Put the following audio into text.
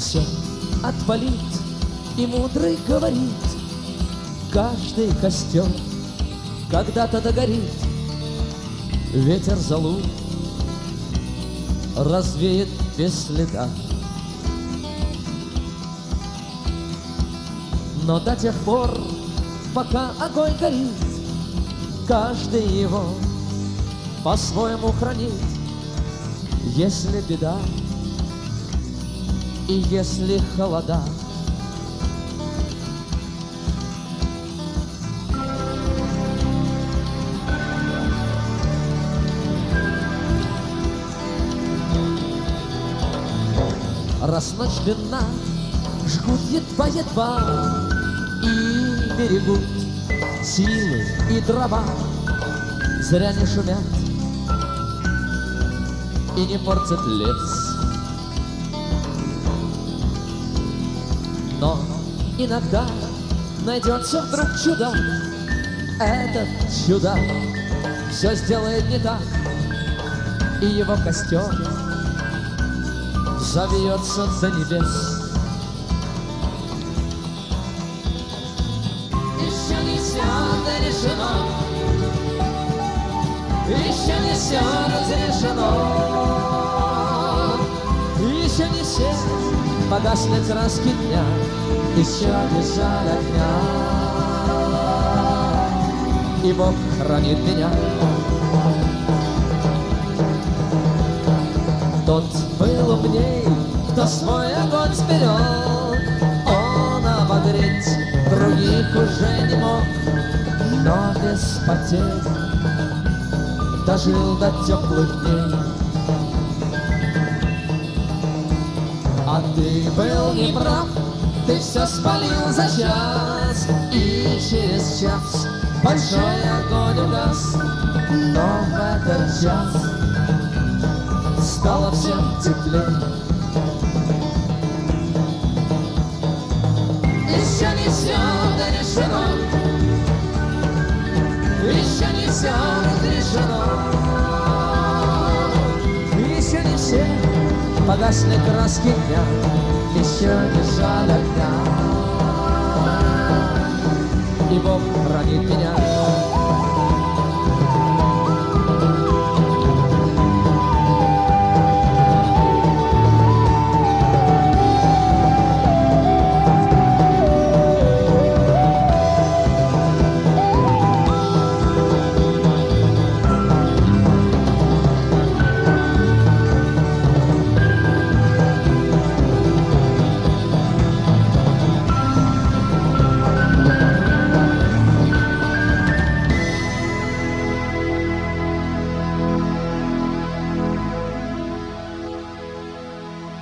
все отпалит, и мудрый говорит: каждый костер когда-то догорит. Ветер золу развеет без следа. Но до тех пор, пока огонь горит, каждый его по-своему хранит. Если беда и если холода, раз ночь длинна, жгут едва-едва и берегут силы и дрова. Зря не шумят и не портят лес. Но иногда найдется вдруг чудак. Этот чудак все сделает не так, и его костер завьется до небес. Еще не все решено, еще не все разрешено, еще не все погасли краски дня, еще не жаль огня, и Бог хранит меня. Тот был умней, кто свой огонь сберег. Он обогреть других уже не мог, но без потерь дожил до теплых дней. А ты был неправ, ты все спалил за час, и через час большой огонь угас. Но в этот час стало всем теплее. Еще не все решено, еще не все разрешено, еще не все погасли краски дня, еще не жаль огня, и Бог хранит меня.